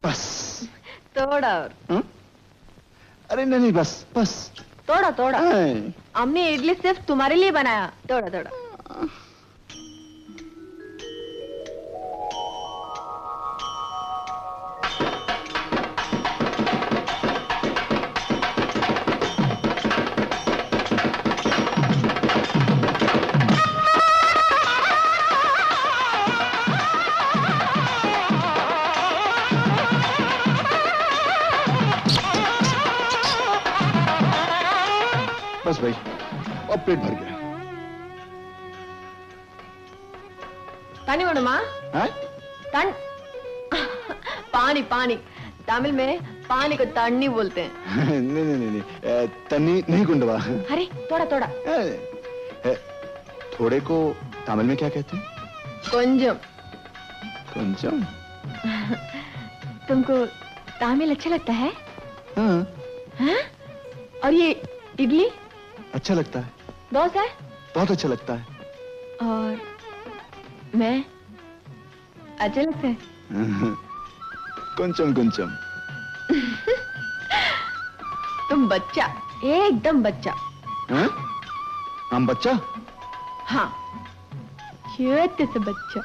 बस थोड़ा और। अरे नहीं नहीं, बस बस थोड़ा थोड़ा। हमने इडली सिर्फ तुम्हारे लिए बनाया, थोड़ा थोड़ा। बस भाई, अब पेट भर गया। पानी वेणुमा? पानी पानी, तमिल में पानी को तन्नी बोलते हैं। नहीं नहीं नहीं, तन्नी नहीं गुंडवा। अरे थोड़ा थोड़ा। थोड़े को तमिल में क्या कहते हैं? कुंजम। कुंजम? तुमको तमिल अच्छा लगता है? हाँ। हाँ? और ये इडली? अच्छा लगता है। डोसा? बहुत अच्छा लगता है। और मैं अच्छा लगता है? कुंचम कुंचम। तुम बच्चा, एकदम बच्चा। हाँ? हम बच्चा? हाँ, छोटे से बच्चा।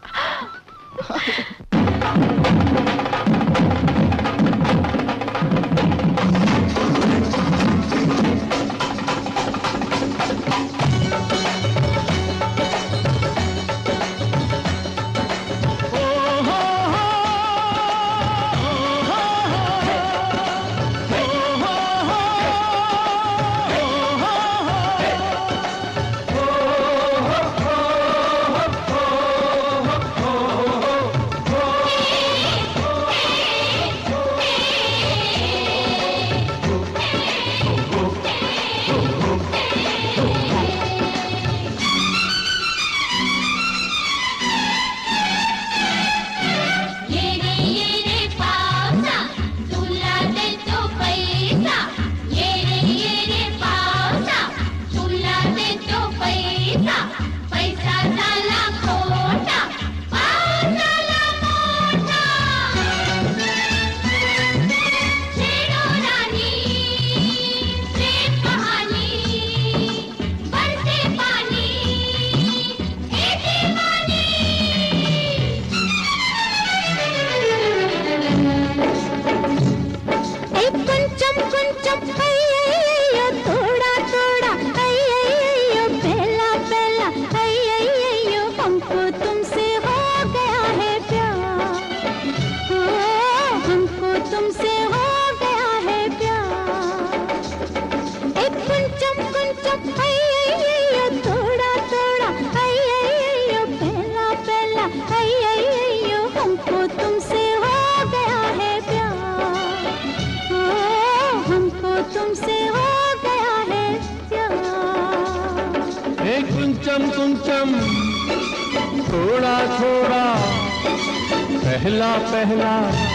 पहला पहला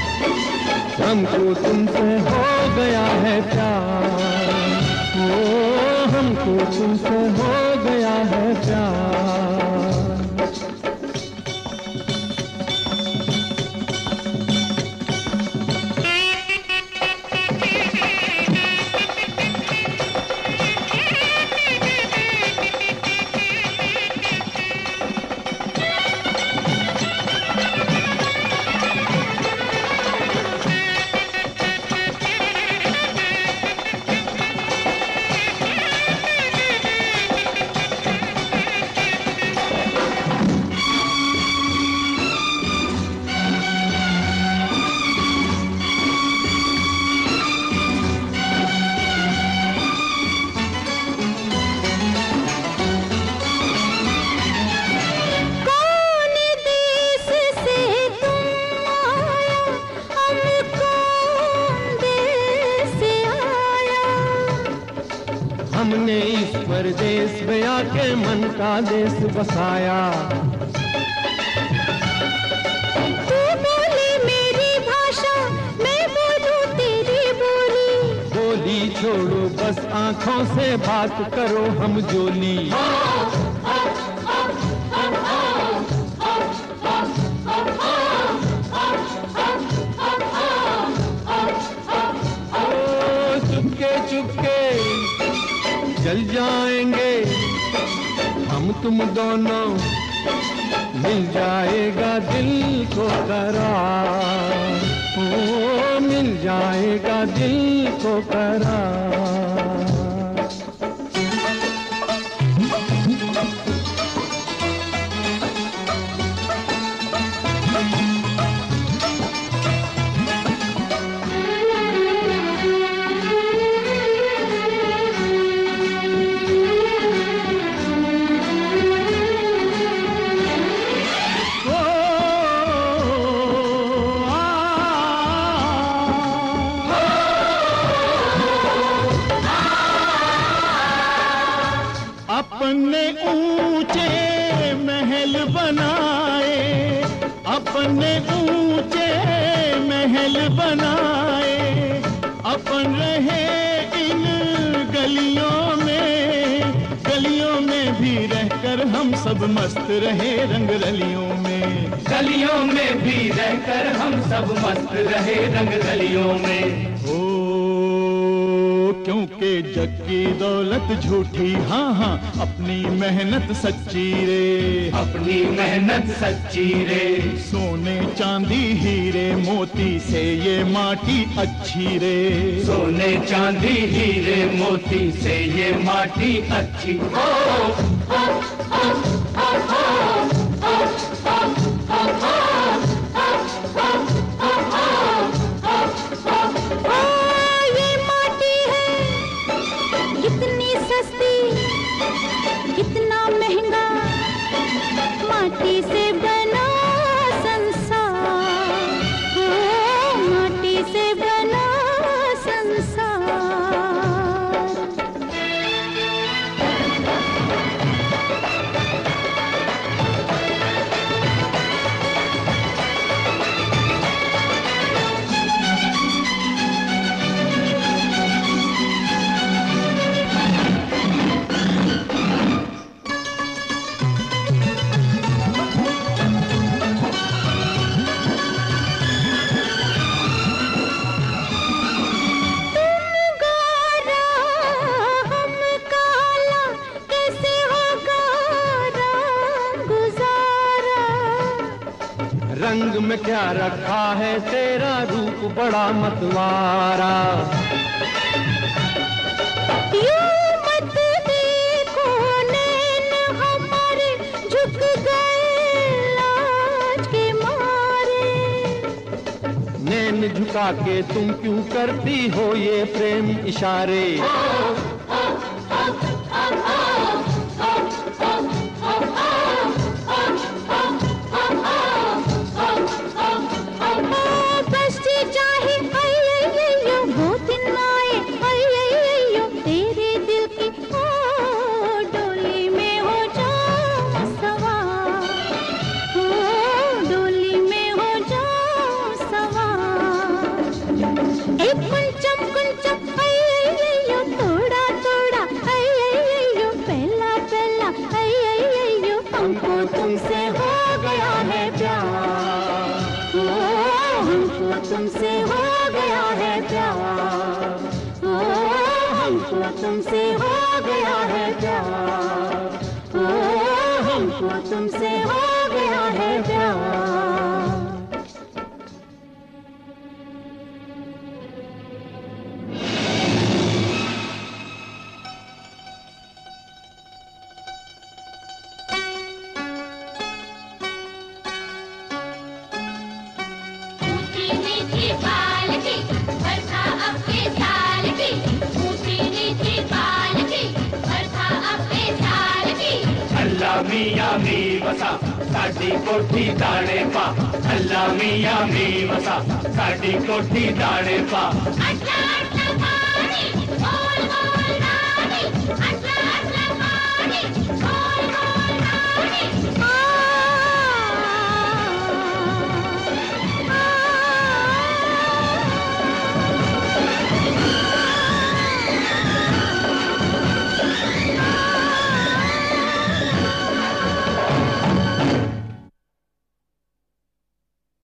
हमको तुमसे हो गया है प्यार, ओ हमको तुमसे हो गया है प्यार। हमने इस परदेश में आके मन का देश बसाया। तू बोले मेरी भाषा, मैं बोलूं तेरी बोली। बोली छोड़ो बस आँखों से बात करो हम जोली। तुम दोनों मिल जाएगा दिल को करार, ओ मिल जाएगा दिल को करार। अपने ऊंचे महल बनाए, अपने ऊंचे महल बनाए, अपन रहे इन गलियों में भी रहकर हम सब मस्त रहे रंग रलियों में, गलियों में भी रहकर हम सब मस्त रहे रंग गलियों में। क्योंकि जग की दौलत झूठी, हाँ हाँ अपनी मेहनत सच्ची रे, अपनी मेहनत सच्ची रे। सोने चांदी हीरे मोती से ये माटी अच्छी रे, सोने चांदी हीरे मोती से ये माटी अच्छी। कितना महंगा माटी से बना संसार, माटी से बना संसार। रंग में क्या रखा है तेरा रूप बड़ा मतवारा, यूं मत देखो नैन हमारे झुक गए लाज के मारे। नैन झुका के तुम क्यों करती हो ये प्रेम इशारे, तुमसे हो गया है प्यार, हमको तुमसे हो गया है प्यार, हमको तुमसे हो गया है प्यार, हमको तुमसे हो गया है प्यार। मियां मी वसा साडी कोठी दाणे पा, अल्लाह मियां मी वसा साडी कोठी दाणे पा।